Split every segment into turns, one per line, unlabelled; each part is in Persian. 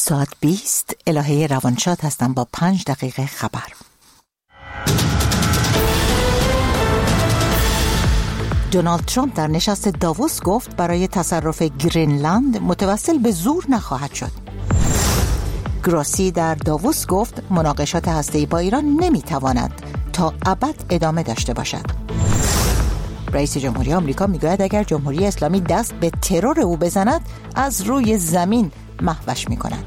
ساعت 20 الهه روانشاد هستم با 5 دقیقه خبر. دونالد ترامپ در نشست داووس گفت برای تصرف گرینلند متوسل به زور نخواهد شد. گروسی در داووس گفت مناقشات هسته‌ای با ایران نمیتواند تا ابد ادامه داشته باشد. رئیس جمهوری آمریکا میگوید اگر جمهوری اسلامی دست به ترور او بزند از روی زمین محوش میکند.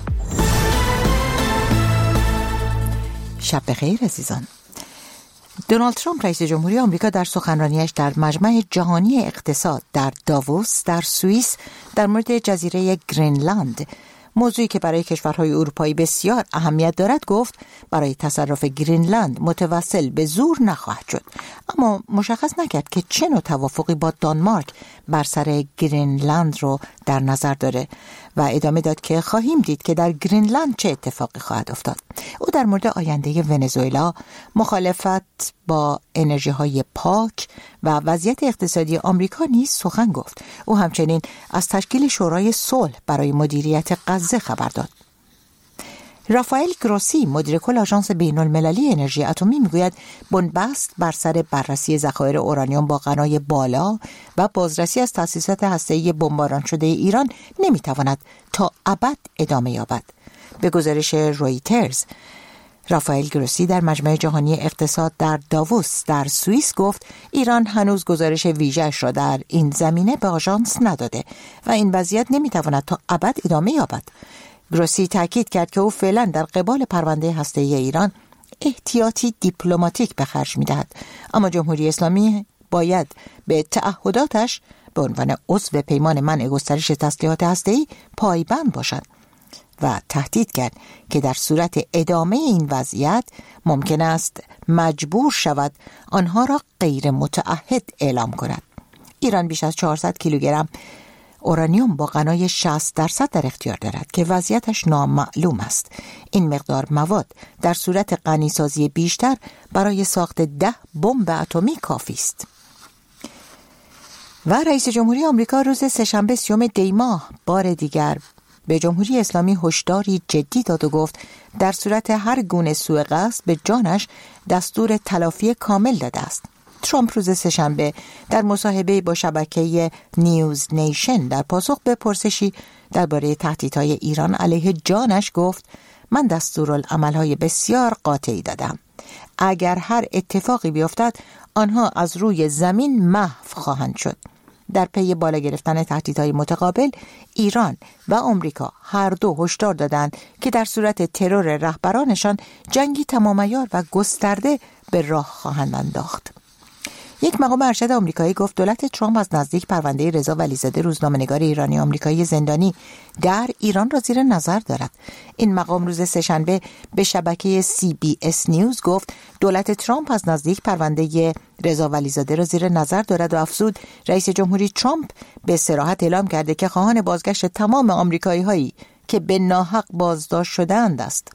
شب بخیر عزیزان. دونالد ترامپ رئیس جمهوری آمریکا در سخنرانیش در مجمع جهانی اقتصاد در داووس در سوئیس در مورد جزیره گرینلند، موضوعی که برای کشورهای اروپایی بسیار اهمیت دارد، گفت برای تصرف گرینلند متوسل به زور نخواهد شد، اما مشخص نکرد که چه نوع توافقی با دانمارک بر سر گرینلند رو در نظر داره و ادامه داد که خواهیم دید که در گرینلند چه اتفاقی خواهد افتاد. او در مورد آینده ونزوئلا، مخالفت با انرژی‌های پاک و وضعیت اقتصادی آمریکا نیز سخن گفت. او همچنین از تشکیل شورای صلح برای مدیریت غزه خبر داد. رافائل گروسی مدیر کل آژانس بین‌المللی انرژی اتمی میگوید بنبست بر سر بررسی ذخایر اورانیوم با غنای بالا و بازرسی از تأسیسات هسته‌ای بمباران شده ایران نمیتواند تا ابد ادامه یابد. به گزارش رویترز، رافائل گروسی در مجمع جهانی اقتصاد در داووس در سوئیس گفت ایران هنوز گزارش ویژه‌اش را در این زمینه به آژانس نداده و این وضعیت نمیتواند تا ابد ادامه یابد. گروسی تاکید کرد که او فعلا در قبال پرونده هسته‌ای ایران احتیاطی دیپلماتیک به خرج می‌دهد، اما جمهوری اسلامی باید به تعهداتش به عنوان عضو پیمان منع گسترش تسلیحات هسته‌ای پایبند باشد و تهدید کرد که در صورت ادامه این وضعیت ممکن است مجبور شود آنها را غیر متعهد اعلام کند. ایران بیش از 400 کیلوگرم اورانیوم با غنای 60% در اختیار دارد که وضعیتش نامعلوم است. این مقدار مواد در صورت غنیسازی بیشتر برای ساخت 10 بمب اتمی کافی است. و رئیس جمهوری آمریکا روز سه‌شنبه 30 دی ماه بار دیگر به جمهوری اسلامی هشداری جدی داد و گفت در صورت هر گونه سوء قصد به جانش دستور تلافی کامل داده است. ترامپ روز سه‌شنبه در مصاحبه با شبکه نیوز نیشن در پاسخ به پرسشی درباره تهدیدهای ایران علیه جانش گفت من دستورالعمل‌های بسیار قاطعی دادم. اگر هر اتفاقی بیفتد آنها از روی زمین محو خواهند شد. در پی بالا گرفتن تهدیدهای متقابل، ایران و آمریکا هر دو هشدار دادند که در صورت ترور رهبرانشان جنگی تمام‌عیار و گسترده به راه خواهند انداخت. یک مقام ارشد آمریکایی گفت دولت ترامپ از نزدیک پرونده رضا ولیزاده روزنامه‌نگار ایرانی آمریکایی زندانی در ایران را زیر نظر دارد. این مقام روز سه‌شنبه به شبکه CBS نیوز گفت دولت ترامپ از نزدیک پرونده رضا ولیزاده را زیر نظر دارد و افزود رئیس جمهوری ترامپ به صراحت اعلام کرده که خواهان بازگشت تمام آمریکایی‌هایی که به ناحق بازداشت شده‌اند است.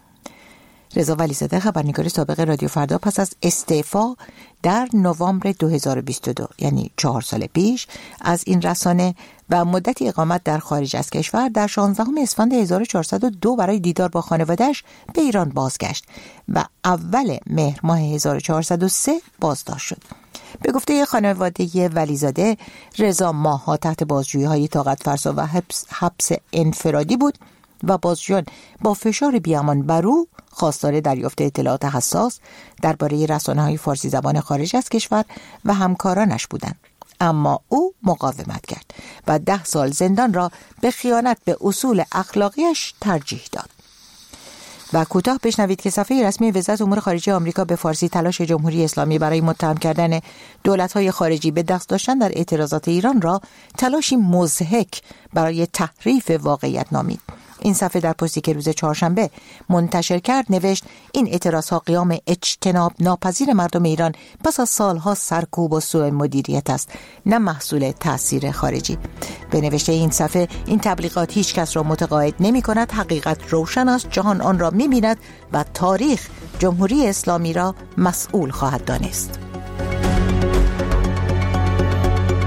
رضا ولیزاده خبرنگار سابق رادیو فردا پس از استعفا در نوامبر 2022 یعنی 4 سال پیش از این رسانه و مدتی اقامت در خارج از کشور در 16 اسفند 1402 برای دیدار با خانواده‌اش به ایران بازگشت و اول مهر ماه 1403 بازداشت شد. به گفته خانواده ولیزاده، رضا ماه‌ها تحت بازجویی‌های طاقت فرسا و حبس انفرادی بود و بازجویان با فشار بی‌امان بر او خواستار دریافت اطلاعات حساس درباره رسانه‌های فارسی زبان خارج از کشور و همکارانش بودند، اما او مقاومت کرد و 10 سال زندان را به خیانت به اصول اخلاقیش ترجیح داد. و کوتاه بشنوید که صفحه رسمی وزارت امور خارجه آمریکا به فارسی تلاش جمهوری اسلامی برای متهم کردن دولت‌های خارجی به دست داشتن در اعتراضات ایران را تلاشی مضحک برای تحریف واقعیت نامید. این صفحه در پستی که روز چهارشنبه منتشر کرد نوشت این اعتراضها قیام اجتناب ناپذیر مردم ایران پس از سالها سرکوب و سوء مدیریت است، نه محصول تأثیر خارجی. به نوشته این صفحه این تبلیغات هیچ کس را متقاعد نمی کند، حقیقت روشن است، جهان آن را می بیند و تاریخ جمهوری اسلامی را مسئول خواهد دانست.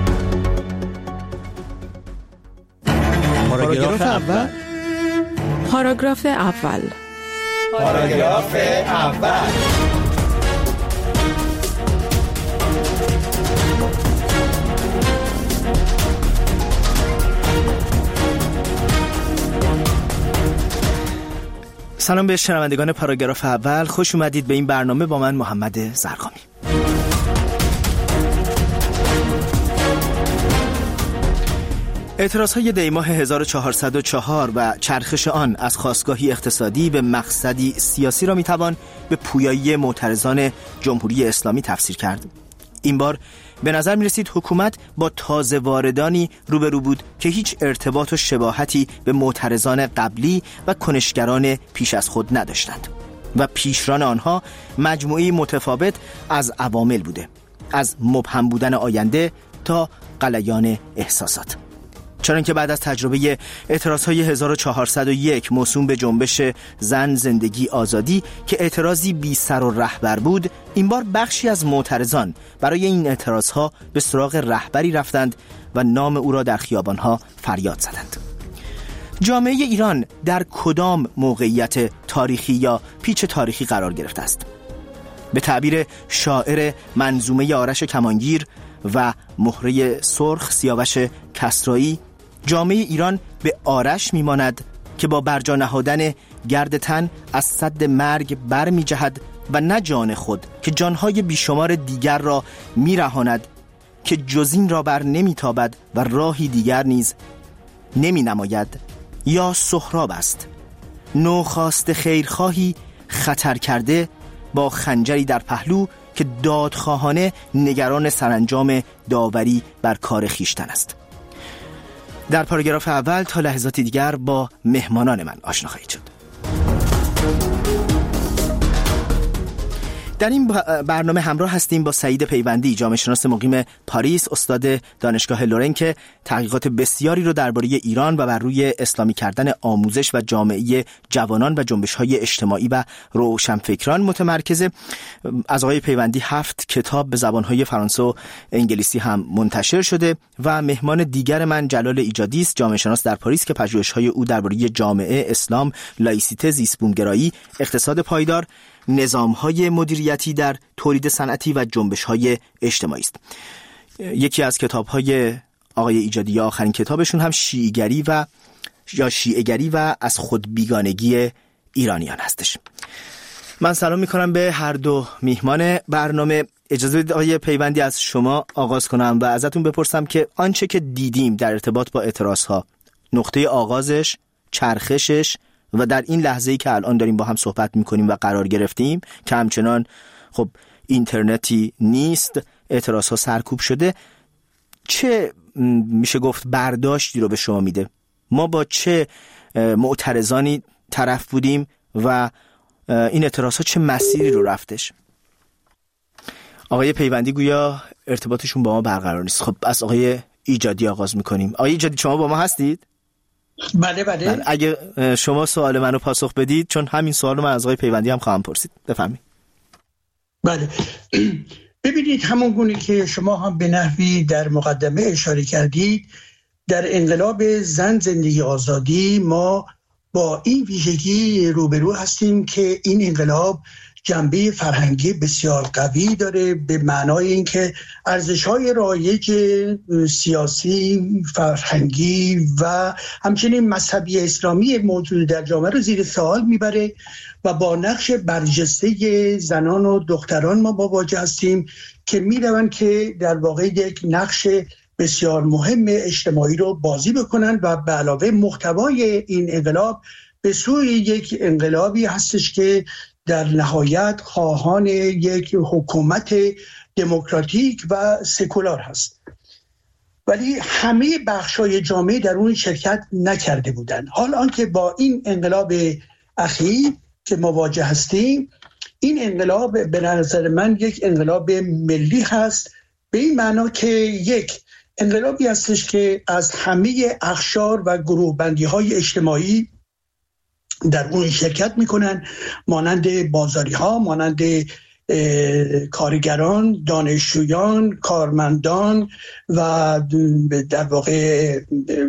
پاراگراف اول، پاراگراف اول.
پاراگراف اول.
سلام به شنوندگان پاراگراف اول، خوش اومدید به این برنامه با من محمد زرقامی. اعتراضهای دیماه 1404 و چرخش آن از خاستگاهی اقتصادی به مقصدی سیاسی را میتوان به پویایی معترضان جمهوری اسلامی تفسیر کرد. این بار به نظر می رسید حکومت با تازه واردانی روبرو بود که هیچ ارتباط و شباهتی به معترضان قبلی و کنشگران پیش از خود نداشتند و پیشران آنها مجموعی متفاوت از عوامل بوده، از مبهم بودن آینده تا غلیان احساسات. چنانکه بعد از تجربه اعتراضهای 1401 موسوم به جنبش زن، زندگی، آزادی که اعتراضی بی سر و رهبر بود، این بار بخشی از معترضان برای این اعتراضها به سراغ رهبری رفتند و نام او را در خیابانها فریاد زدند. جامعه ایران در کدام موقعیت تاریخی یا پیچ تاریخی قرار گرفته است؟ به تعبیر شاعر منظومه آرش کمانگیر و مهره سرخ سیاوش کسرایی، جامعه ایران به آرش میماند که با برجا نهادن گرد تن از سد مرگ بر می جهد و نه جان خود که جانهای بیشمار دیگر را می رهاند که جزین را بر نمی تابد و راهی دیگر نیز نمی نماید. یا سهراب است، نوخاست خیرخواهی خطر کرده با خنجری در پهلو که دادخواهانه نگران سرانجام داوری بر کار خیشتن است. در پاراگراف اول تا لحظات دیگر با مهمانان من آشنا خواهید شد. در این برنامه همراه هستیم با سعید پیوندی، جامعه شناس مقیم پاریس، استاد دانشگاه لورن که تحقیقات بسیاری رو درباره ایران و بر روی اسلامی کردن آموزش و جامعه جوانان و جنبش‌های اجتماعی و روشنفکران متمرکزه. از آقای پیوندی 7 کتاب به زبان‌های فرانسه و انگلیسی هم منتشر شده و مهمان دیگر من جلال ایجادی است، جامعه شناس در پاریس که پژوهش‌های او درباره جامعه، اسلام، لایسیته، زیست‌بوم‌گرایی، اقتصاد پایدار، نظام‌های مدیریتی در تولید صنعتی و جنبش‌های اجتماعی است. یکی از کتاب‌های آقای ایجادی، آخرین کتابشون هم شیعه‌گری و از خود بیگانگی ایرانیان هستش. من سلام می‌کنم به هر دو میهمان برنامه. اجازه بدید آقای پیوندی از شما آغاز کنم و ازتون بپرسم که آنچه که دیدیم در ارتباط با اعتراض‌ها، نقطه آغازش، چرخشش و در این لحظه‌ای که الان داریم با هم صحبت می‌کنیم و قرار گرفتیم که همچنان خب اینترنتی نیست، اعتراض‌ها سرکوب شده، چه میشه گفت برداشتی رو به شما میده؟ ما با چه معترضانی طرف بودیم و این اعتراض‌ها چه مسیری رو رفتش؟ آقای پیوندی گویا ارتباطشون با ما برقرار نیست. خب از آقای ایجادی آغاز می‌کنیم. آقای ایجادی شما با ما هستید؟
بله.
اگه شما سوال منو پاسخ بدید، چون همین سوال من از آقای پیوندی هم خواهم پرسید. بفرمایید.
بله. ببینید، همون گونه که شما هم به نحوی در مقدمه اشاره کردید، در انقلاب زن، زندگی، آزادی ما با این ویژگی روبرو هستیم که این انقلاب جنبه فرهنگی بسیار قوی داره، به معنای اینکه ارزش‌های رایج سیاسی، فرهنگی و همچنین مذهبی اسلامی موجود در جامعه رو زیر سوال میبره و با نقش برجسته زنان و دختران ما مواجه هستیم که میروند که در واقع یک نقش بسیار مهم اجتماعی رو بازی بکنن و به علاوه محتوای این انقلاب به سوی یک انقلابی هستش که در نهایت خواهان یک حکومت دموکراتیک و سکولار هست. ولی همه بخش‌های جامعه در اون شرکت نکرده بودند. حال آنکه با این انقلاب اخیر که مواجه هستیم، این انقلاب به نظر من یک انقلاب ملی هست، به این معنا که یک انقلابی هستش که از همه اقشار و گروه بندی های اجتماعی در اون شرکت میکنن، مانند بازاری ها، مانند کارگران، دانشجویان، کارمندان و در واقع